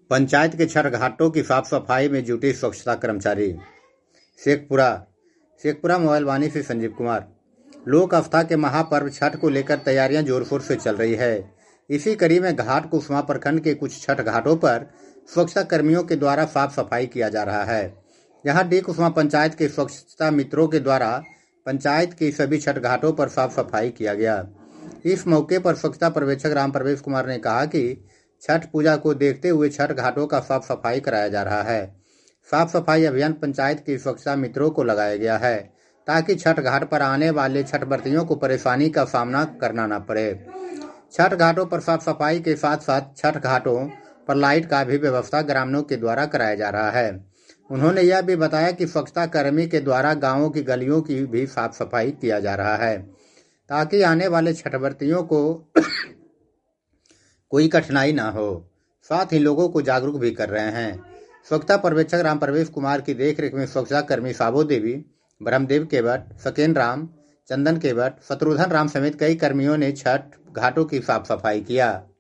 पंचायत के छठ घाटों की साफ सफाई में जुटे स्वच्छता कर्मचारी। शेखपुरा मोबाइल वाणी से संजीव कुमार। लोक आस्था के महापर्व छठ को लेकर तैयारियां जोर शोर से चल रही है। इसी कड़ी में घाट कुसुमा प्रखंड के कुछ छठ घाटों पर स्वच्छता कर्मियों के द्वारा साफ सफाई किया जा रहा है। यहाँ डी कुसुमा पंचायत के स्वच्छता मित्रों के द्वारा पंचायत के सभी छठ घाटों पर साफ सफाई किया गया। इस मौके पर स्वच्छता पर्यवेक्षक राम प्रवेश कुमार ने कहा कि छठ पूजा को देखते हुए छठ घाटों का साफ सफाई कराया जा रहा है। साफ सफाई अभियान पंचायत के स्वच्छता मित्रों को लगाया गया है ताकि छठ घाट पर आने वाले छठ व्रतियों को परेशानी का सामना करना न पड़े। छठ घाटों पर साफ सफाई के साथ साथ छठ घाटों पर लाइट का भी व्यवस्था ग्रामीणों के द्वारा कराया जा रहा है। उन्होंने यह भी बताया कि स्वच्छता कर्मी के द्वारा गांवों की गलियों की भी साफ सफाई किया जा रहा है ताकि आने वाले छठ व्रतियों को कोई कठिनाई न हो। साथ ही लोगों को जागरूक भी कर रहे हैं। स्वच्छता पर्यवेक्षक राम प्रवेश कुमार की देखरेख में स्वच्छता कर्मी साबो देवी, ब्रह्मदेव केवट, सकेन राम, चंदन केवट, शत्रुघ्न राम समेत कई कर्मियों ने छठ घाटों की साफ सफाई किया।